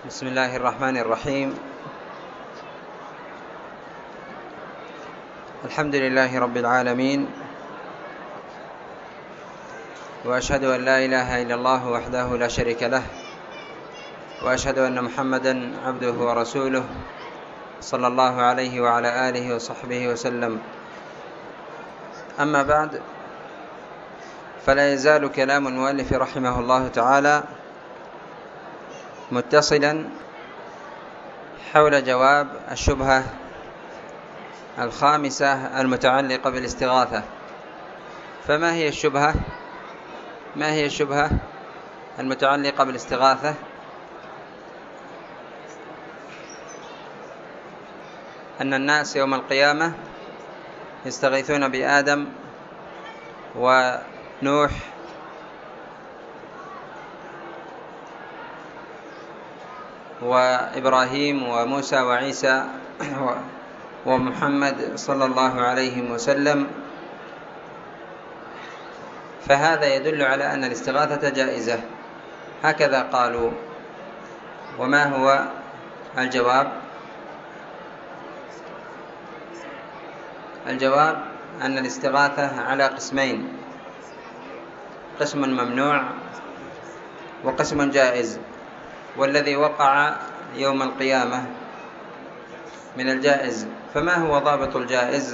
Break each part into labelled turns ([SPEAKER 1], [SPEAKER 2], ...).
[SPEAKER 1] بسم الله الرحمن الرحيم. الحمد لله رب العالمين، وأشهد أن لا إله إلا الله وحده لا شريك له، وأشهد أن محمدا عبده ورسوله صلى الله عليه وعلى آله وصحبه وسلم. أما بعد، فلا يزال كلام المؤلف رحمه الله تعالى متصلا حول جواب الشبهة الخامسة المتعلقة بالاستغاثة. فما هي الشبهة؟ ما هي الشبهة المتعلقة بالاستغاثة؟ أن الناس يوم القيامة يستغيثون بآدم ونوح وإبراهيم وموسى وعيسى ومحمد صلى الله عليه وسلم، فهذا يدل على أن الاستغاثة جائزة، هكذا قالوا. وما هو الجواب؟ الجواب أن الاستغاثة على قسمين: قسم ممنوع وقسم جائز. والذي وقع يوم القيامة من الجائز، فما هو ضابط الجائز؟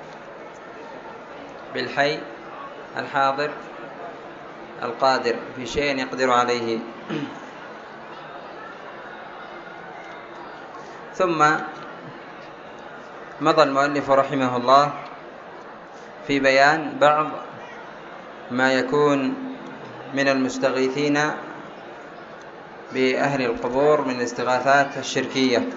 [SPEAKER 1] بالحي الحاضر القادر في شيء يقدر عليه. ثم مضى المؤلف رحمه الله في بيان بعض ما يكون من المستغيثين بأهل القبور من الاستغاثات الشركية.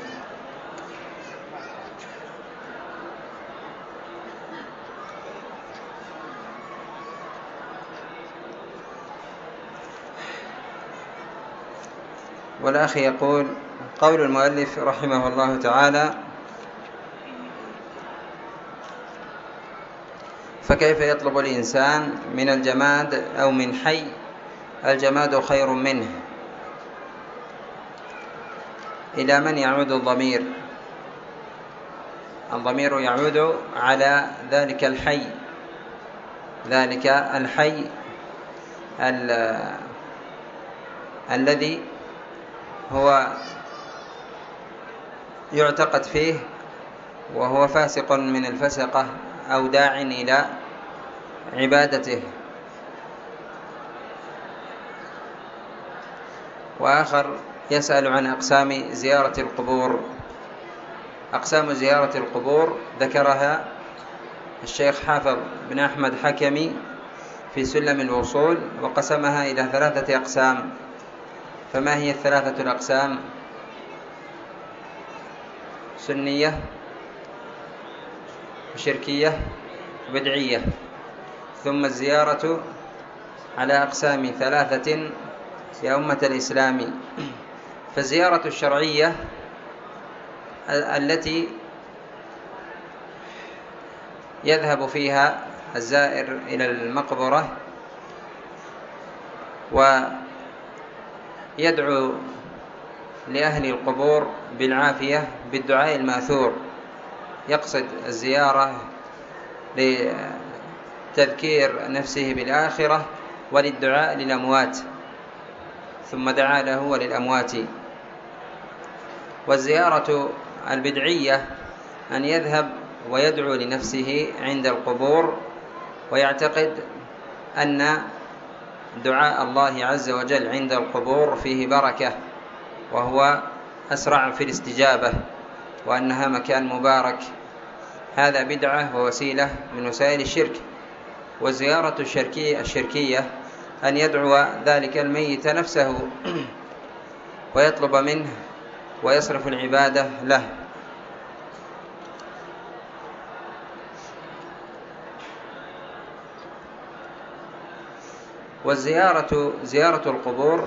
[SPEAKER 1] والأخ يقول: قول المؤلف رحمه الله تعالى: فكيف يطلب الإنسان من الجماد أو من حي الجماد خير منه؟ إلى من يعود الضمير؟ الضمير يعود على ذلك الحي، ذلك الحي الذي هو يعتقد فيه وهو فاسق من الفسقة أو داع إلى عبادته. وآخر يسأل عن أقسام زيارة القبور. أقسام زيارة القبور ذكرها الشيخ حافظ بن أحمد حكمي في سلم الوصول، وقسمها إلى 3 أقسام. فما هي 3 الأقسام؟ سنية وشركية وبدعية. ثم الزيارة على أقسام 3 يا أمة الإسلام. فالزيارة الشرعية التي يذهب فيها الزائر إلى المقبرة ويدعو لأهل القبور بالعافية بالدعاء الماثور، يقصد الزيارة لتذكير نفسه بالآخرة وللدعاء للأموات، ثم دعا له وللأموات. والزيارة البدعية أن يذهب ويدعو لنفسه عند القبور ويعتقد أن دعاء الله عز وجل عند القبور فيه بركة، وهو أسرع في الاستجابة، وأنها مكان مبارك. هذا بدعة ووسيلة من وسائل الشرك. والزيارة الشركية أن يدعو ذلك الميت نفسه ويطلب منه ويصرف العبادة له. زيارة القبور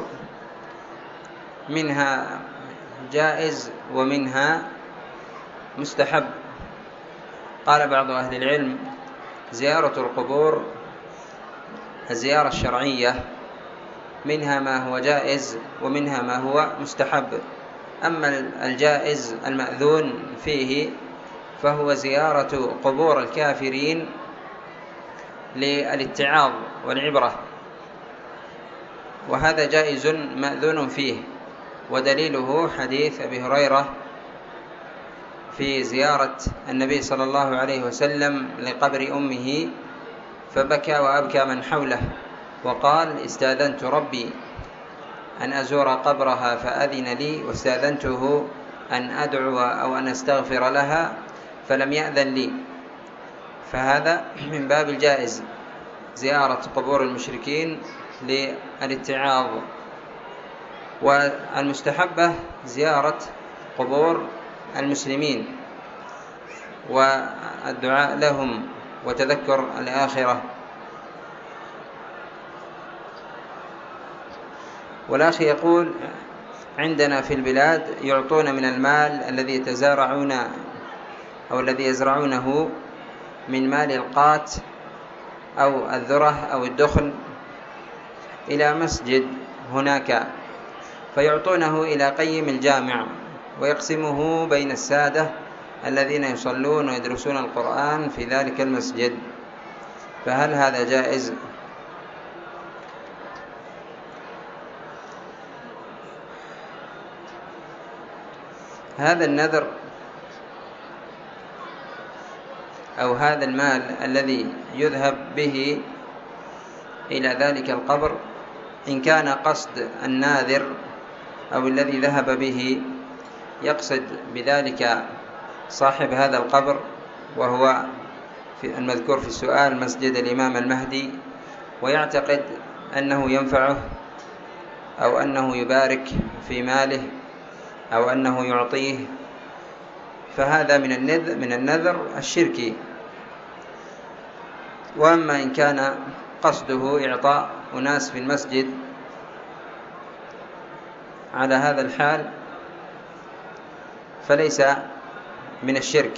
[SPEAKER 1] منها جائز ومنها مستحب. قال بعض أهل العلم: زيارة القبور الزيارة الشرعية منها ما هو جائز ومنها ما هو مستحب. أما الجائز المأذون فيه فهو زيارة قبور الكافرين للاتعاظ والعبرة، وهذا جائز مأذون فيه، ودليله حديث أبي هريرة في زيارة النبي صلى الله عليه وسلم لقبر أمه فبكى وأبكى من حوله، وقال: استاذنت ربي أن أزور قبرها فأذن لي، واستاذنته أن أدعو أو أن أستغفر لها فلم يأذن لي. فهذا من باب الجائز، زيارة قبور المشركين للاتعاظ. والمستحبة زيارة قبور المسلمين والدعاء لهم وتذكر الآخرة. والأخ يقول: عندنا في البلاد يعطون من المال الذي يتزارعون أو الذي يزرعونه من مال القات أو الذرة أو الدخن إلى مسجد هناك، فيعطونه إلى قيم الجامع ويقسمه بين السادة الذين يصلون ويدرسون القرآن في ذلك المسجد، فهل هذا جائز؟ هذا النذر أو هذا المال الذي يذهب به إلى ذلك القبر، إن كان قصد الناذر أو الذي ذهب به يقصد بذلك صاحب هذا القبر، وهو في المذكور في السؤال مسجد الإمام المهدي، ويعتقد أنه ينفعه أو أنه يبارك في ماله أو أنه يعطيه، فهذا من النذر الشركي. وأما إن كان قصده إعطاء أناس في المسجد على هذا الحال فليس من الشرك،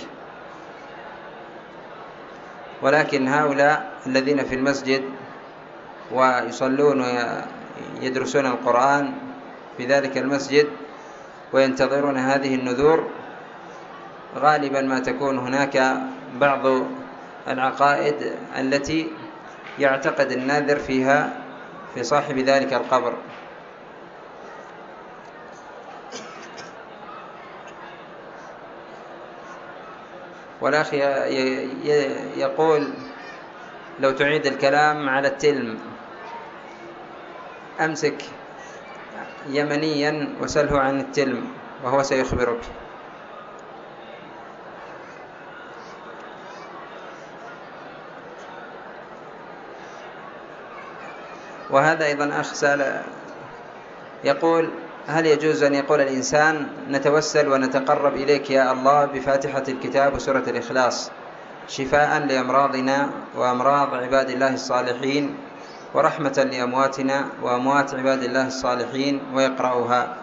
[SPEAKER 1] ولكن هؤلاء الذين في المسجد ويصلون ويدرسون القرآن في ذلك المسجد وينتظرون هذه النذور، غالبا ما تكون هناك بعض العقائد التي يعتقد الناذر فيها في صاحب ذلك القبر. والأخ يقول: لو تعيد الكلام على التلم، أمسك يمنيا وسله عن التلم وهو سيخبرك. وهذا أيضا أخ سأل يقول: هل يجوز أن يقول الإنسان نتوسل ونتقرب إليك يا الله بفاتحة الكتاب وسورة الإخلاص شفاء لأمراضنا وأمراض عباد الله الصالحين ورحمة لأمواتنا وأموات عباد الله الصالحين، ويقرأها؟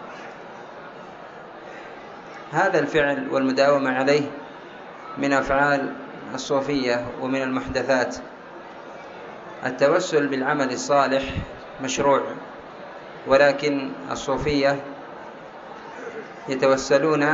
[SPEAKER 1] هذا الفعل والمداومة عليه من أفعال الصوفية ومن المحدثات. التوسل بالعمل الصالح مشروع، ولكن الصوفية يتوسلون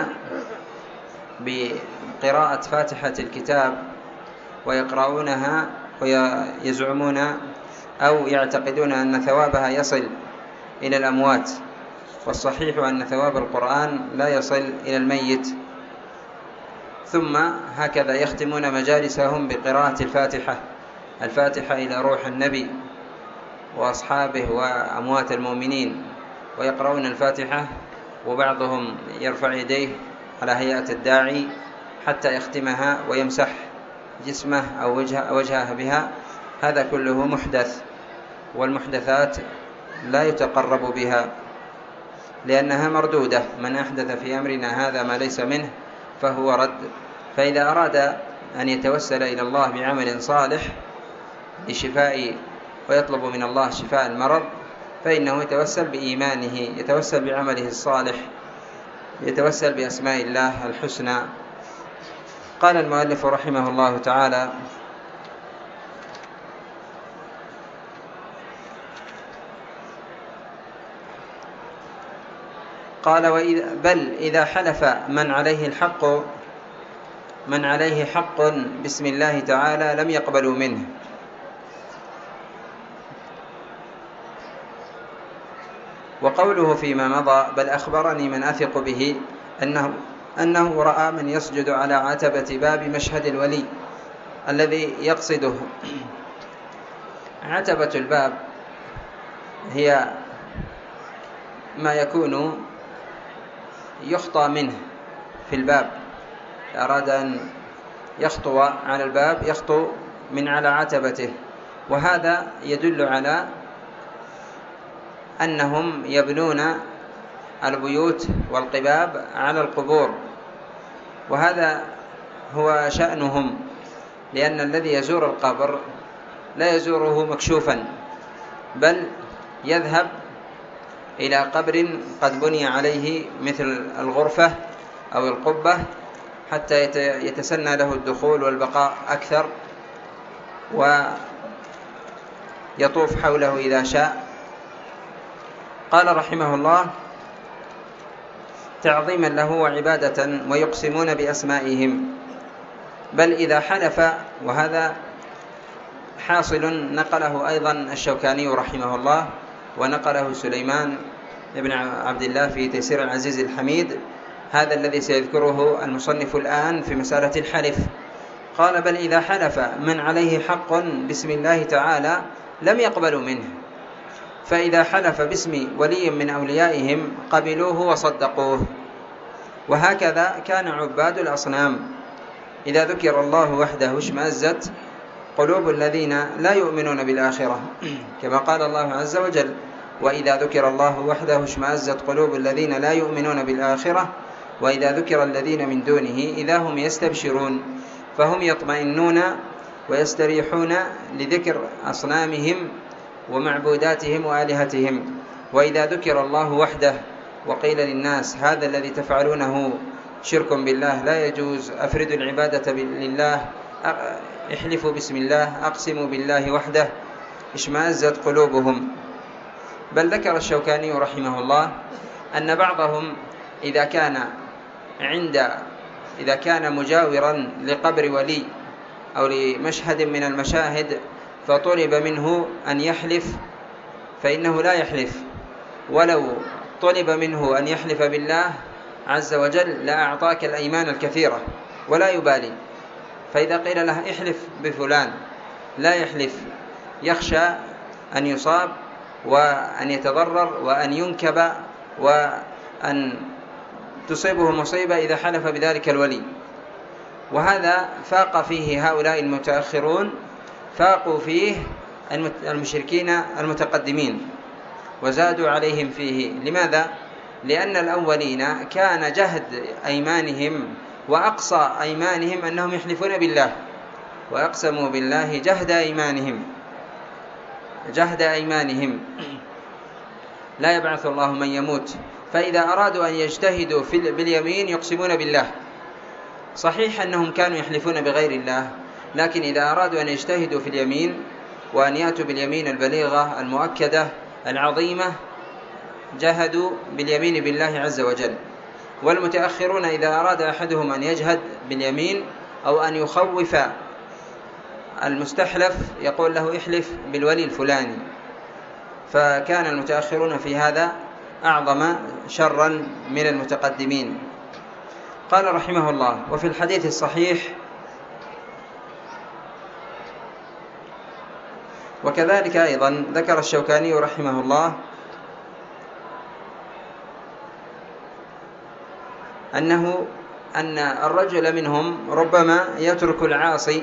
[SPEAKER 1] بقراءة فاتحة الكتاب ويقرؤونها ويزعمون أو يعتقدون أن ثوابها يصل إلى الأموات، والصحيح أن ثواب القرآن لا يصل إلى الميت. ثم هكذا يختمون مجالسهم بقراءة الفاتحة إلى روح النبي وأصحابه وأموات المؤمنين، ويقرؤون الفاتحة وبعضهم يرفع يديه على هيئة الداعي حتى يختمها ويمسح جسمه أو وجهه بها. هذا كله محدث، والمحدثات لا يتقرب بها لأنها مردودة. من أحدث في أمرنا هذا ما ليس منه فهو رد. فإذا أراد أن يتوسل إلى الله بعمل صالح لشفاء ويطلب من الله شفاء المرض، فإنه يتوسل بإيمانه، يتوسل بعمله الصالح، يتوسل بأسماء الله الحسنى. قال المؤلف رحمه الله تعالى: قال بل إذا حلف من عليه حق بسم الله تعالى لم يقبلوا منه. وقوله فيما مضى بل أخبرني من أثق به أنه رأى من يسجد على عتبة باب مشهد الولي الذي يقصده. عتبة الباب هي ما يكون يخطى منه في الباب، أراد أن يخطو على الباب يخطو من على عتبته، وهذا يدل على أنهم يبنون البيوت والقباب على القبور، وهذا هو شأنهم، لأن الذي يزور القبر لا يزوره مكشوفا، بل يذهب إلى قبر قد بني عليه مثل الغرفة أو القبة حتى يتسنى له الدخول والبقاء أكثر، ويطوف حوله إذا شاء. قال رحمه الله تعظيما له وعبادة ويقسمون بأسمائهم. بل إذا حلف، وهذا حاصل نقله أيضا الشوكاني رحمه الله، ونقله سليمان بن عبد الله في تيسير العزيز الحميد، هذا الذي سيذكره المصنف الآن في مسألة الحلف. قال بل إذا حلف من عليه حق بسم الله تعالى لم يقبلوا منه، فإذا حلف باسم ولي من أوليائهم قبلوه وصدقوه. وهكذا كان عباد الأصنام، إذا ذكر الله وحده اشمأزت قلوب الذين لا يؤمنون بالآخرة، كما قال الله عز وجل وإذا ذكر الله وحده اشمأزت قلوب الذين لا يؤمنون بالآخرة وإذا ذكر الذين من دونه إذا هم يستبشرون. فهم يطمئنون ويستريحون لذكر أصنامهم ومعبوداتهم وآلهتهم. وإذا ذكر الله وحده وقيل للناس هذا الذي تفعلونه شرك بالله لا يجوز، أفردوا العبادة لله، احلفوا بسم الله، أقسموا بالله وحده، اشمأزت قلوبهم. بل ذكر الشوكاني رحمه الله أن بعضهم إذا كان مجاورا لقبر ولي أو لمشهد من المشاهد فطلب منه أن يحلف فإنه لا يحلف، ولو طلب منه أن يحلف بالله عز وجل لأعطاك الأيمان الكثيرة ولا يبالي. فإذا قيل له احلف بفلان لا يحلف، يخشى أن يصاب وأن يتضرر وأن ينكب وأن تصيبه مصيبة إذا حلف بذلك الولي. وهذا فاق فيه هؤلاء المتأخرون، فاقوا فيه المشركين المتقدمين وزادوا عليهم فيه. لماذا؟ لأن الأولين كان جهد أيمانهم وأقصى أيمانهم أنهم يحلفون بالله، وأقسموا بالله جهد أيمانهم لا يبعث الله من يموت. فإذا أرادوا أن يجتهدوا باليمين يقسمون بالله. صحيح أنهم كانوا يحلفون بغير الله، لكن إذا أرادوا أن يجتهدوا في اليمين وأن يأتوا باليمين البليغة المؤكدة العظيمة جهدوا باليمين بالله عز وجل. والمتأخرون إذا أراد أحدهم أن يجهد باليمين أو أن يخوف المستحلف يقول له احلف بالولي الفلاني. فكان المتأخرون في هذا أعظم شرا من المتقدمين. قال رحمه الله وفي الحديث الصحيح وكذلك أيضا ذكر الشوكاني رحمه الله أن الرجل منهم ربما يترك العاصي،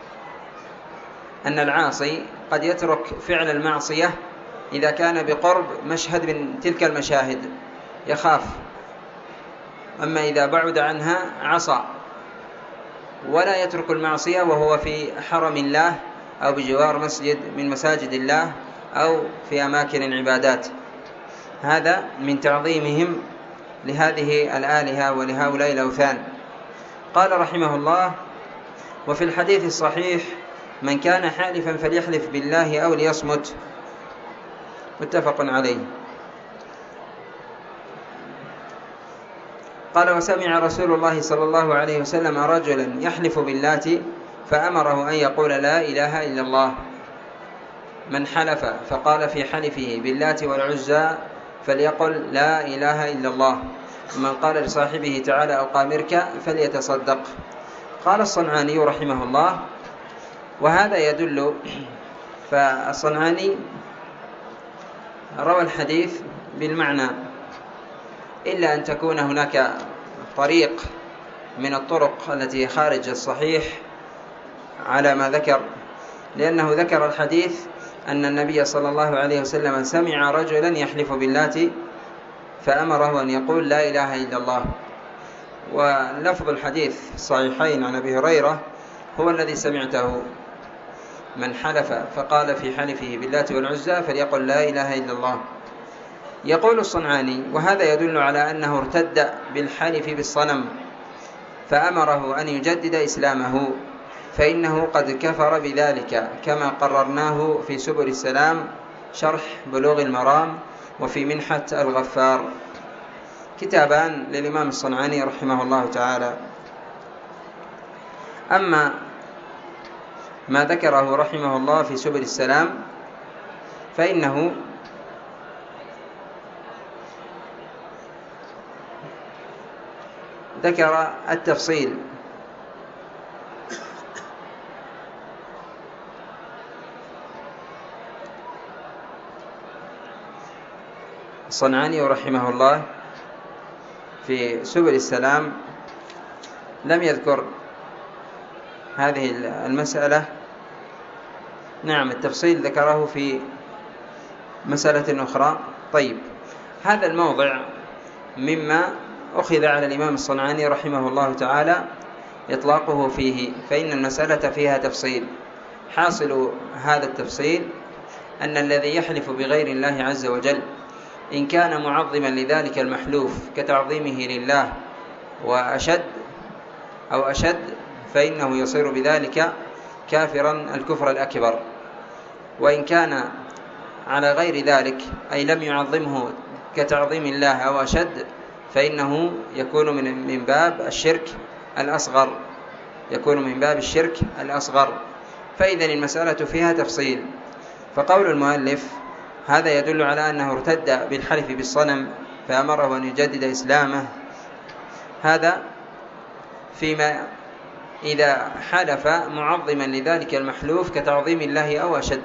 [SPEAKER 1] أن العاصي قد يترك فعل المعصية إذا كان بقرب مشهد من تلك المشاهد يخاف، أما إذا بعد عنها عصى، ولا يترك المعصية وهو في حرم الله أو بجوار مسجد من مساجد الله أو في أماكن العبادات. هذا من تعظيمهم لهذه الآلهة ولهؤلاء الأوثان. قال رحمه الله وفي الحديث الصحيح من كان حالفا فليحلف بالله أو ليصمت، متفق عليه. قال: وسمع رسول الله صلى الله عليه وسلم رجلا يحلف باللات فأمره أن يقول: لا إله إلا الله. من حلف فقال في حلفه باللات والعزى فليقل: لا إله إلا الله. ومن قال لصاحبه: تعالى أقامرك، فليتصدق. قال الصنعاني رحمه الله: وهذا يدل، فالصنعاني روى الحديث بالمعنى، إلا أن تكون هناك طريق من الطرق التي خارج الصحيح على ما ذكر، لأنه ذكر الحديث أن النبي صلى الله عليه وسلم سمع رجلا يحلف باللات فأمره أن يقول: لا إله إلا الله. ولفظ الحديث الصحيحين عن أبي هريرة هو الذي سمعته: من حلف فقال في حلفه باللات والعزى فليقل: لا إله إلا الله. يقول الصنعاني: وهذا يدل على أنه ارتد بالحلف بالصنم فأمره أن يجدد إسلامه، فإنه قد كفر بذلك، كما قررناه في سبل السلام شرح بلوغ المرام وفي منحة الغفار، كتابان للإمام الصنعاني رحمه الله تعالى. أما ما ذكره رحمه الله في سبل السلام فإنه ذكر التفصيل الصنعاني رحمه الله في سبل السلام لم يذكر هذه المسألة. نعم، التفصيل ذكره في مسألة أخرى. طيب، هذا الموضع مما أخذ على الإمام الصنعاني رحمه الله تعالى إطلاقه فيه، فإن المسألة فيها تفصيل. حاصل هذا التفصيل أن الذي يحلف بغير الله عز وجل إن كان معظما لذلك المحلوف كتعظيمه لله وأشد أو أشد، فإنه يصير بذلك كافرا الكفر الأكبر. وإن كان على غير ذلك أي لم يعظمه كتعظيم الله أو أشد، فإنه يكون من باب الشرك الأصغر، يكون من باب الشرك الأصغر. فإذن المسألة فيها تفصيل. فقول المؤلف: هذا يدل على أنه ارتد بالحلف بالصنم فأمره أن يجدد إسلامه، هذا فيما إذا حلف معظما لذلك المحلوف كتعظيم الله أو أشد.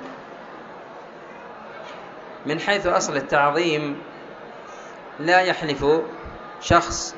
[SPEAKER 1] من حيث أصل التعظيم لا يحلف شخص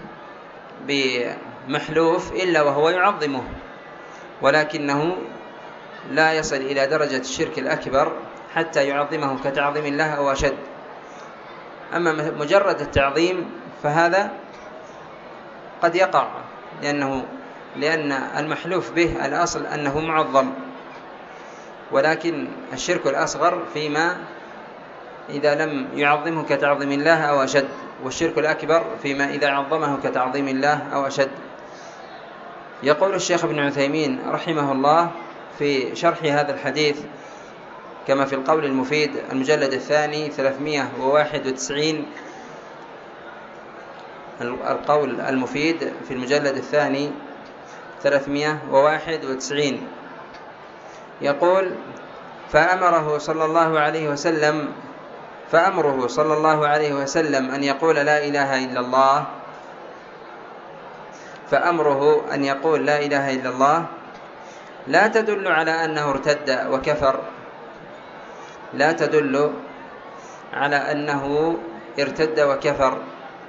[SPEAKER 1] بمحلوف إلا وهو يعظمه، ولكنه لا يصل إلى درجة الشرك الأكبر حتى يعظمه كتعظيم الله أو أشد. أما مجرد التعظيم فهذا قد يقع، لأن المحلوف به الأصل أنه معظم، ولكن الشرك الأصغر فيما إذا لم يعظمه كتعظيم الله أو أشد، والشرك الأكبر فيما إذا عظمه كتعظيم الله أو أشد. يقول الشيخ ابن عثيمين رحمه الله في شرح هذا الحديث كما في القول المفيد المجلد الثاني 391، القول المفيد في المجلد الثاني 391، يقول: فأمره صلى الله عليه وسلم أن يقول لا إله إلا الله، فأمره أن يقول لا إله إلا الله لا تدل على أنه ارتد وكفر، لا تدل على أنه ارتد وكفر،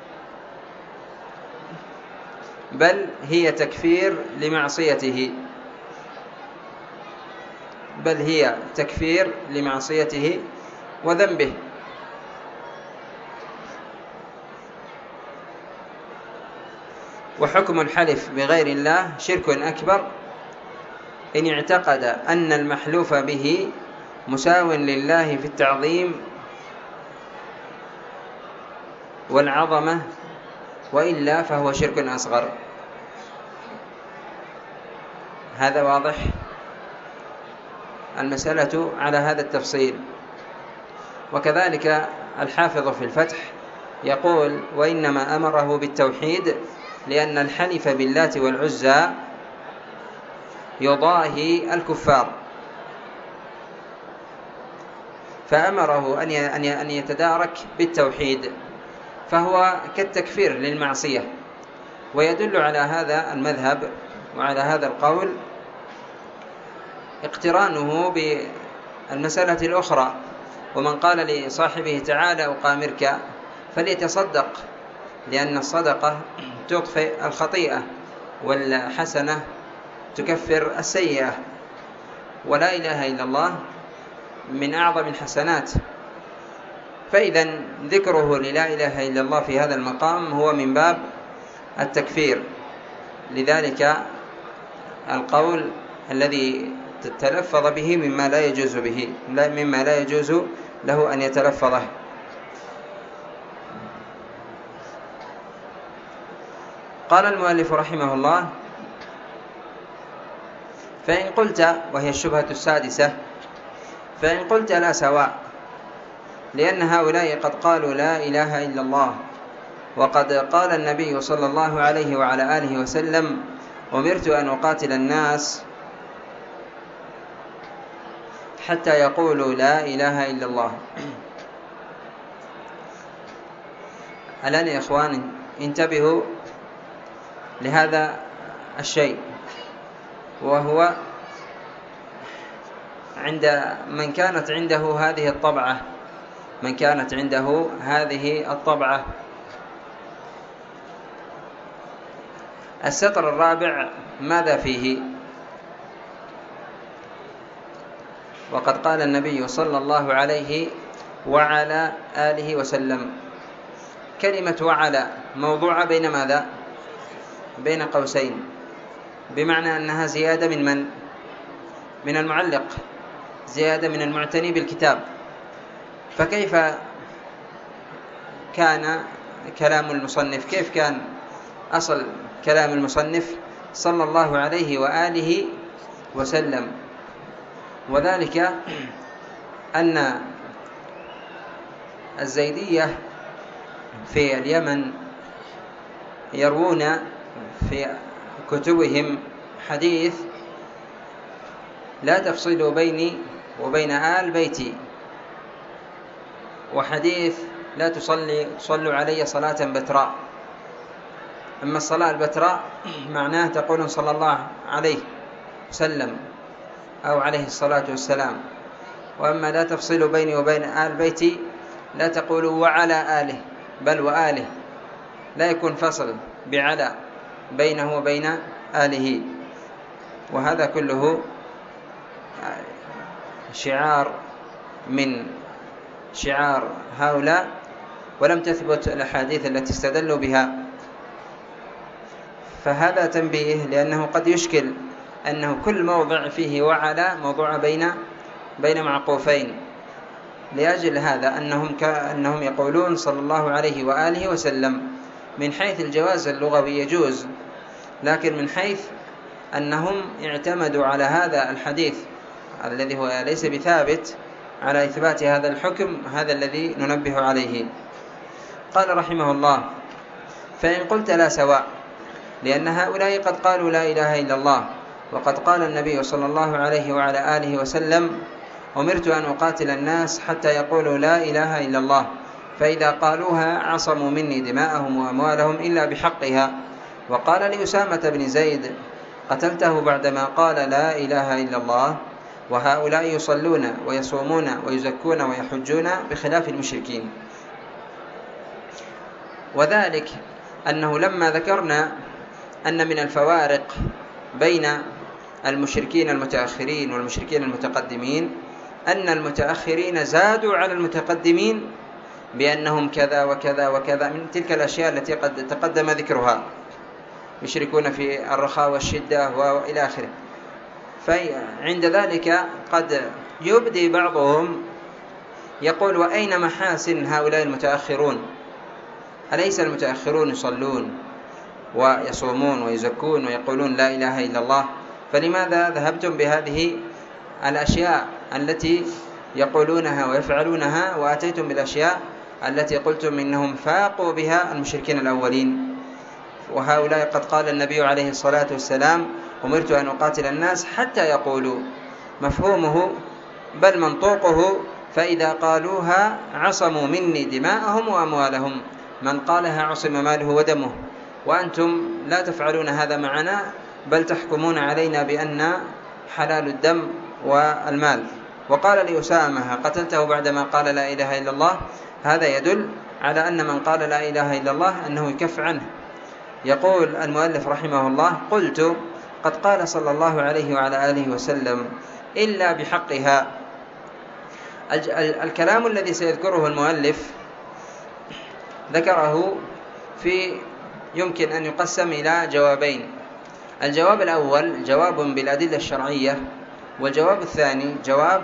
[SPEAKER 1] بل هي تكفير لمعصيته وذنبه. وحكم الحلف بغير الله شرك أكبر إن اعتقد أن المحلوف به مساو لله في التعظيم والعظمة، وإلا فهو شرك أصغر. هذا واضح؟ المسألة على هذا التفصيل. وكذلك الحافظ في الفتح يقول: وإنما أمره بالتوحيد لأن الحلف باللات والعزى يضاهي الكفار، فأمره أن يتدارك بالتوحيد، فهو كالتكفير للمعصية. ويدل على هذا المذهب وعلى هذا القول اقترانه بالمسألة الأخرى، ومن قال لصاحبه تعالى أقامرك فليتصدق، لأن الصدقة تطفئ الخطيئة، والحسنة تكفر السيئة، ولا إله إلا الله من أعظم الحسنات. فإذا ذكره للا إله إلا الله في هذا المقام هو من باب التكفير، لذلك القول الذي تلفظ به مما لا يجوز له أن يتلفظه. قال المؤلف رحمه الله: فإن قلت، وهي الشبهة السادسة، فإن قلت لا سواء، لأن هؤلاء قد قالوا لا إله إلا الله، وقد قال النبي صلى الله عليه وعلى آله وسلم: أمرت أن أقاتل الناس حتى يقولوا لا إله إلا الله. الآن يا إخوان انتبهوا لهذا الشيء، وهو عند من كانت عنده هذه الطبعة. السطر الرابع ماذا فيه؟ وقد قال النبي صلى الله عليه وعلى آله وسلم. كلمة وعلى موضوعة بين ماذا؟ بين قوسين، بمعنى أنها زيادة من المعلق، زيادة من المعتني بالكتاب. فكيف كان كلام المصنف؟ كيف كان أصل كلام المصنف صلى الله عليه وآله وسلم؟ وذلك أن الزيدية في اليمن يروون في كتبهم حديث: لا تفصلوا بيني وبين آل بيتي، وحديث: لا تصلوا علي صلاة بتراء. أما الصلاة البتراء معناه تقول صلى الله عليه وسلم أو عليه الصلاة والسلام. وأما لا تفصلوا بيني وبين آل بيتي لا تقولوا وعلى آله، بل وآله، لا يكون فصل بعلى بينه وبين آله. وهذا كله شعار من شعار هؤلاء، ولم تثبت الأحاديث التي استدلوا بها. فهذا تنبيه، لأنه قد يشكل أنه كل موضع فيه وعلى موضوع بين معقوفين. لأجل هذا أنهم يقولون صلى الله عليه وآله وسلم. من حيث الجواز اللغوي يجوز، لكن من حيث أنهم اعتمدوا على هذا الحديث الذي هو ليس بثابت على إثبات هذا الحكم، هذا الذي ننبه عليه. قال رحمه الله: فإن قلت لا سواء، لأن هؤلاء قد قالوا لا إله إلا الله، وقد قال النبي صلى الله عليه وعلى آله وسلم: أمرت أن أقاتل الناس حتى يقولوا لا إله إلا الله، فإذا قالوها عصموا مني دماءهم وأموالهم إلا بحقها. وقال لأسامة بن زيد: قتلته بعدما قال لا إله إلا الله، وهؤلاء يصلون ويصومون ويزكون ويحجون بخلاف المشركين. وذلك أنه لما ذكرنا أن من الفوارق بين المشركين المتأخرين والمشركين المتقدمين أن المتأخرين زادوا على المتقدمين بأنهم كذا وكذا وكذا من تلك الأشياء التي قد تقدم ذكرها، يشركون في الرخاء والشدة وإلى آخره. فعند ذلك قد يبدي بعضهم يقول: وأين محاسن هؤلاء المتأخرون؟ أليس المتأخرون يصلون ويصومون ويزكون ويقولون لا إله إلا الله؟ فلماذا ذهبتم بهذه الأشياء التي يقولونها ويفعلونها، وأتيتم بالأشياء التي قلتم إنهم فاقوا بها المشركين الأولين؟ وهؤلاء قد قال النبي عليه الصلاة والسلام: أمرت أن أقاتل الناس حتى يقولوا. مفهومه بل منطوقه: فإذا قالوها عصموا مني دماءهم وأموالهم. من قالها عصم ماله ودمه. وأنتم لا تفعلون هذا معنا، بل تحكمون علينا بأن حلال الدم والمال. وقال لأسامة: قتلته بعدما قال لا إله إلا الله. هذا يدل على أن من قال لا إله إلا الله أنه يكف عنه. يقول المؤلف رحمه الله: قلت: قد قال صلى الله عليه وعلى آله وسلم: إلا بحقها. الكلام الذي سيذكره المؤلف ذكره يمكن أن يقسم إلى جوابين. الجواب الأول جواب بالأدلة الشرعية، والجواب الثاني جواب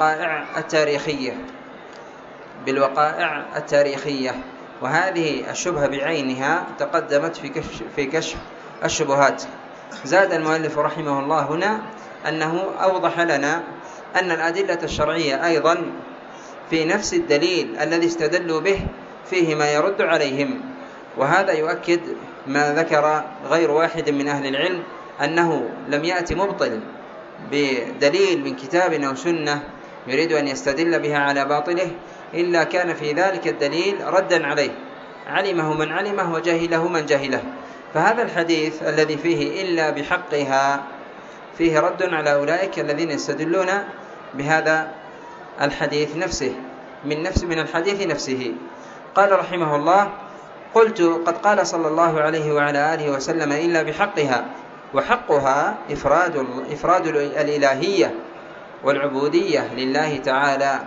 [SPEAKER 1] بالوقائع التاريخية. وهذه الشبهة بعينها تقدمت في كشف الشبهات. زاد المؤلف رحمه الله هنا أنه أوضح لنا أن الأدلة الشرعية أيضا في نفس الدليل الذي استدلوا به فيه ما يرد عليهم. وهذا يؤكد ما ذكر غير واحد من أهل العلم، أنه لم يأتي مبطل بدليل من كتاب أو سنة يريد أن يستدل بها على باطله إلا كان في ذلك الدليل ردا عليه، علمه من علمه وجهله من جهله. فهذا الحديث الذي فيه إلا بحقها فيه رد على أولئك الذين يستدلون بهذا الحديث نفسه من الحديث نفسه. قال رحمه الله: قلت: قد قال صلى الله عليه وعلى آله وسلم: إلا بحقها. وحقها إفراد الإلهية والعبودية لله تعالى.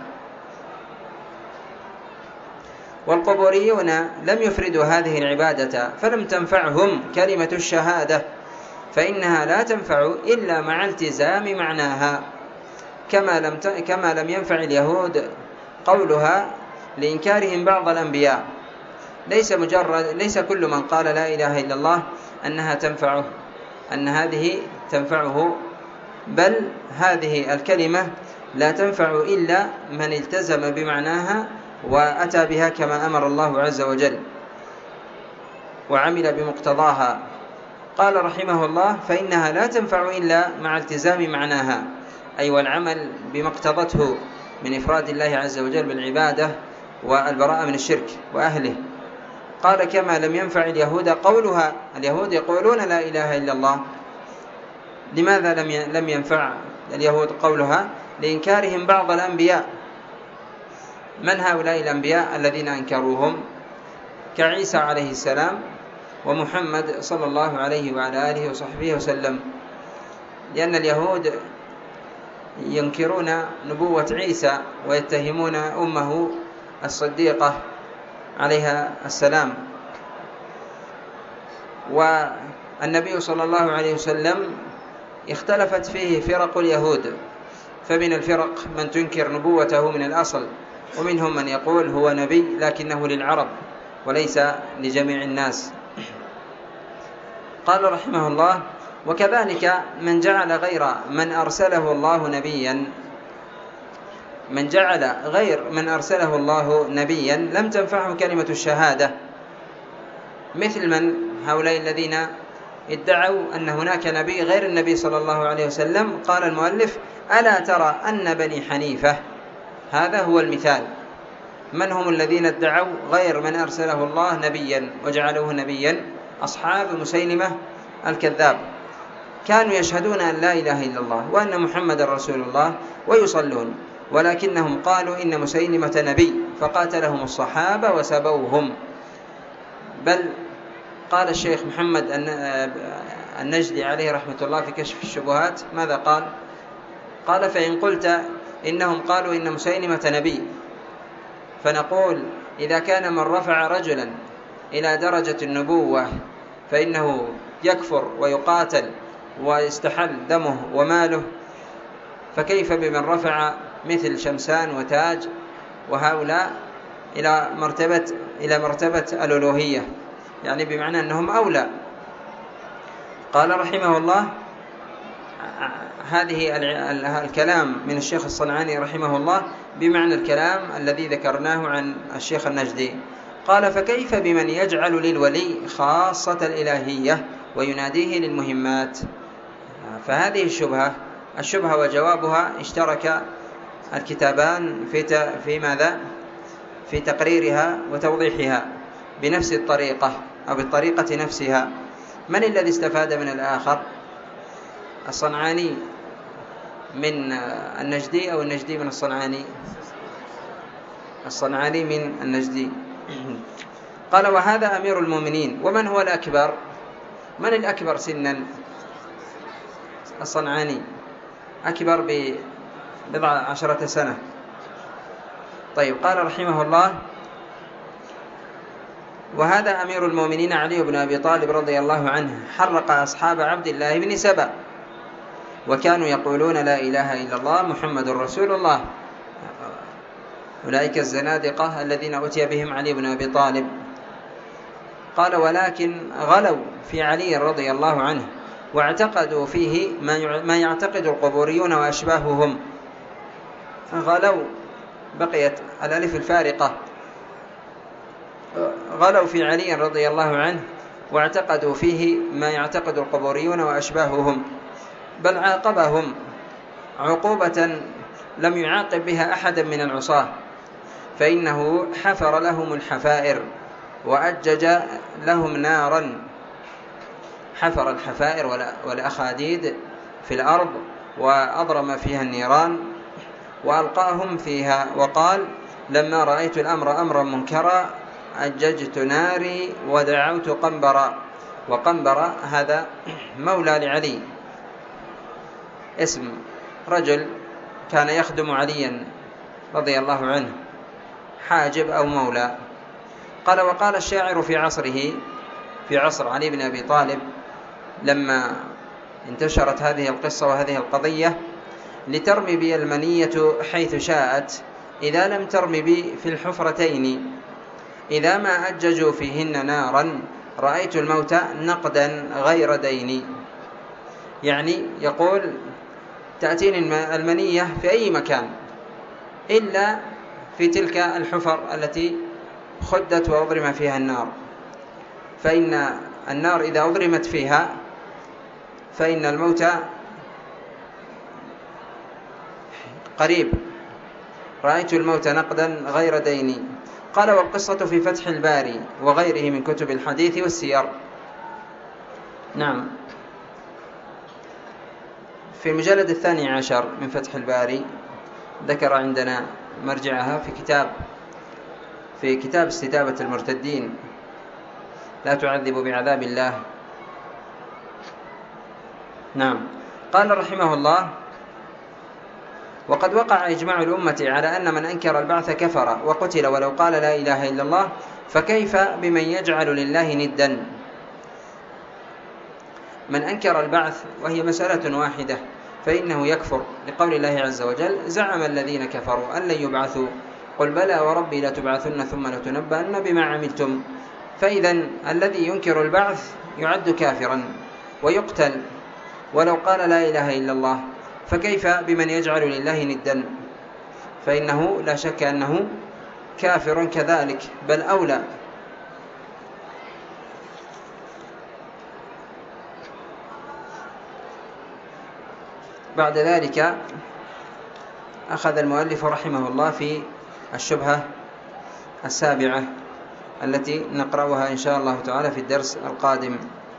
[SPEAKER 1] والقبوريون لم يفردوا هذه العبادة، فلم تنفعهم كلمة الشهادة، فإنها لا تنفع إلا مع التزام معناها، كما لم ينفع اليهود قولها لإنكارهم بعض الأنبياء. ليس كل من قال لا إله إلا الله أن هذه تنفعه، بل هذه الكلمة لا تنفع إلا من التزم بمعناها وأتى بها كما أمر الله عز وجل وعمل بمقتضاها. قال رحمه الله: فإنها لا تنفع إلا مع التزام معناها، أي والعمل بما اقتضته من إفراد الله عز وجل بالعبادة والبراءة من الشرك وأهله. قال: كما لم ينفع اليهود قولها. اليهود يقولون لا إله إلا الله. لماذا لم ينفع اليهود قولها؟ لإنكارهم بعض الأنبياء. من هؤلاء الأنبياء الذين أنكروهم؟ كعيسى عليه السلام ومحمد صلى الله عليه وعلى آله وصحبه وسلم، لأن اليهود ينكرون نبوة عيسى ويتهمون أمه الصديقة عليها السلام. والنبي صلى الله عليه وسلم اختلفت فيه فرق اليهود، فمن الفرق من تنكر نبوته من الأصل، ومنهم من يقول هو نبي لكنه للعرب وليس لجميع الناس. قال رحمه الله: وكذلك من جعل غير من أرسله الله نبيا لم تنفعه كلمة الشهادة، مثل من هؤلاء الذين ادعوا أن هناك نبي غير النبي صلى الله عليه وسلم. قال المؤلف: ألا ترى أن بني حنيفة، هذا هو المثال. من هم الذين ادعوا غير من أرسله الله نبيا وجعلوه نبيا؟ أصحاب مسيلمة الكذاب، كانوا يشهدون أن لا إله إلا الله وأن محمد رسول الله ويصلون، ولكنهم قالوا إن مسيلمة نبي، فقاتلهم الصحابة وسبوهم. بل قال الشيخ محمد النجدي عليه رحمة الله في كشف الشبهات ماذا قال؟ قال: فإن قلت إنهم قالوا إن مسيلمة نبي، فنقول: إذا كان من رفع رجلا إلى درجة النبوة فإنه يكفر ويقاتل ويستحل دمه وماله، فكيف بمن رفع مثل شمسان وتاج وهؤلاء إلى مرتبة الألوهية، يعني بمعنى أنهم أولى. قال رحمه الله: هذه الكلام من الشيخ الصنعاني رحمه الله بمعنى الكلام الذي ذكرناه عن الشيخ النجدي. قال: فكيف بمن يجعل للولي خاصة الإلهية ويناديه للمهمات؟ فهذه الشبهة وجوابها اشترك الكتابان في ماذا؟ في تقريرها وتوضيحها بنفس الطريقة أو بالطريقة نفسها. من الذي استفاد من الآخر؟ الصنعاني من النجدي أو النجدي من الصنعاني؟ الصنعاني من النجدي. قال: وهذا أمير المؤمنين. ومن هو الأكبر؟ من الأكبر سنا؟ الصنعاني أكبر ببضع عشرة سنة. طيب، قال رحمه الله: وهذا أمير المؤمنين علي بن أبي طالب رضي الله عنه حرق أصحاب عبد الله بن سبأ، وكانوا يقولون لا إله إلا الله محمد رسول الله، أولئك الزنادقة الذين أتي بهم علي بن أبي طالب. قال: ولكن غلوا في علي رضي الله عنه واعتقدوا فيه ما يعتقد القبوريون وأشباههم. غلوا، بقيت الألف الفارقة. غلوا في علي رضي الله عنه واعتقدوا فيه ما يعتقد القبوريون وأشباههم، بل عاقبهم عقوبة لم يعاقب بها أحدا من العصاة، فإنه حفر لهم الحفائر وأجج لهم نارا. حفر الحفائر والأخاديد في الأرض وأضرم فيها النيران وألقاهم فيها، وقال: لما رأيت الأمر أمرا منكرا أججت ناري ودعوت قنبرا. وقنبر هذا مولى لعلي، اسم رجل كان يخدم عليا رضي الله عنه، حاجب أو مولى. قال: وقال الشاعر في عصره، في عصر علي بن أبي طالب، لما انتشرت هذه القصة وهذه القضية: لترمي بي المنية حيث شاءت إذا لم ترمي بي في الحفرتين، إذا ما أججوا فيهن نارا رأيت الموت نقدا غير دين. يعني يقول: تأتيني المنية في أي مكان إلا في تلك الحفر التي خدت وأضرم فيها النار، فإن النار إذا أضرمت فيها فإن الموت قريب. رأيت الموت نقدا غير دين. قال: والقصة في فتح الباري وغيره من كتب الحديث والسير. نعم، في المجلد 12 من فتح الباري ذكر عندنا مرجعها في كتاب استتابة المرتدين، لا تعذب بعذاب الله. نعم. قال رحمه الله: وقد وقع إجماع الأمة على أن من أنكر البعث كفر وقتل ولو قال لا إله إلا الله، فكيف بمن يجعل لله ندا؟ من أنكر البعث وهي مسألة واحدة فإنه يكفر، لقول الله عز وجل: زعم الذين كفروا أن لن يبعثوا قل بلى وربي لتبعثن ثم لتنبأن بما عملتم. فإذا الذي ينكر البعث يعد كافرا ويقتل ولو قال لا إله إلا الله، فكيف بمن يجعل لله ندا؟ فإنه لا شك أنه كافر كذلك، بل أولى. بعد ذلك أخذ المؤلف رحمه الله في الشبهة السابعة التي نقرأها إن شاء الله تعالى في الدرس القادم.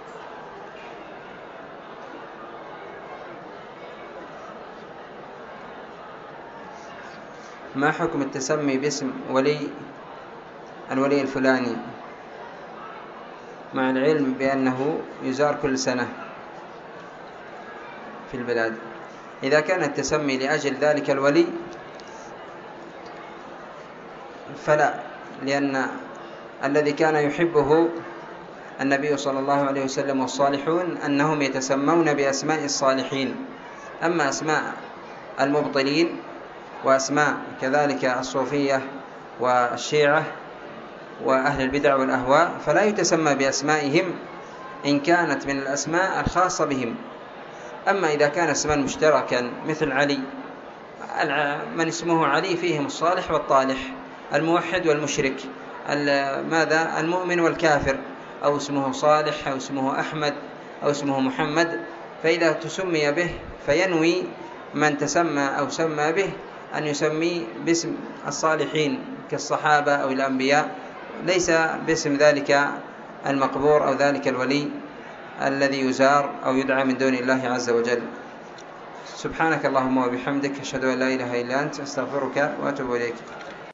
[SPEAKER 1] ما حكم التسمي باسم الولي الفلاني مع العلم بأنه يزار كل سنة في البلاد؟ إذا كان التسمي لأجل ذلك الولي فلا، لأن الذي كان يحبه النبي صلى الله عليه وسلم والصالحون أنهم يتسمون بأسماء الصالحين. أما أسماء المبطلين وأسماء كذلك الصوفية والشيعة وأهل البدع والأهواء فلا يتسمى بأسمائهم إن كانت من الأسماء الخاصة بهم. أما إذا كان اسما مشتركا مثل علي، من اسمه علي فيهم الصالح والطالح، الموحد والمشرك، ماذا المؤمن والكافر، أو اسمه صالح أو اسمه أحمد أو اسمه محمد، فإذا تسمي به فينوي من تسمى أو سمى به أن يسمي باسم الصالحين كالصحابة أو الأنبياء، ليس باسم ذلك المقبور أو ذلك الولي الذي يزار أو يدعى من دون الله عز وجل. سبحانك اللهم وبحمدك، أشهد أن لا إله إلا أنت، أستغفرك وأتوب إليك.